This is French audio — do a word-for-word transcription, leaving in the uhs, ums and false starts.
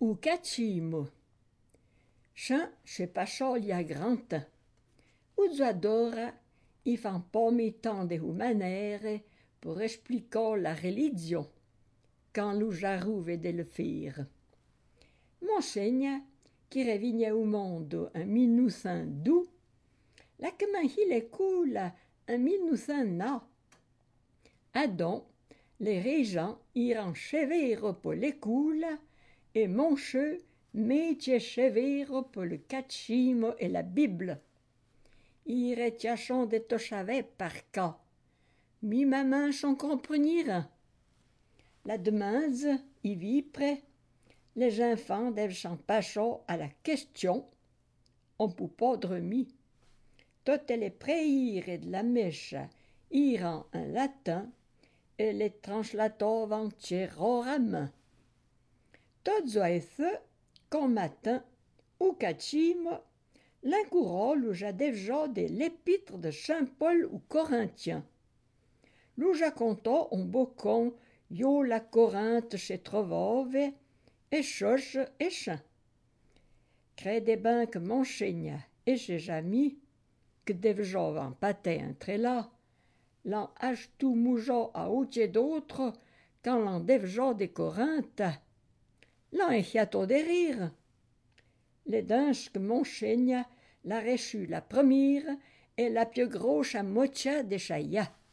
ou cacimo. Chant chez Pacholia Granta. Usadora i fan pomitan de humanere pour expliquer la religion, quand l'ujarouve de le faire. Monseigne, qui revigne au monde en mille neuf cent douze, la il est cool en mille neuf cent neuf. Adon, les régents iront chevere pour l'école et Moncheux métier chevere pour le catechisme et la Bible. Il retiachon de tochave par cas. Mi maman s'en comprenira. La demande y vit près. Les enfants doivent s'en passer à la question. On peut pas dormir. Toutes les prières de la mèche iront en latin et les translateurs vont tirer à main. Tout ça fait qu'un matin, au catechisme, l'encourage où j'ai déjà de l'épître de Saint Paul aux Corinthiens. L'ou j'ai compté un bocon, yo la Corinthe se trovove, et choche et chant. Crede ben que Monseigne et ses amis, que déjà en pâté entre là, l'en achetou mouja à outil d'autres, quand l'en déjà des Corinthes, l'en échiato de rire. Les danses que Monseigne l'a reçu la première et la plus grosse à moitié de Chaya.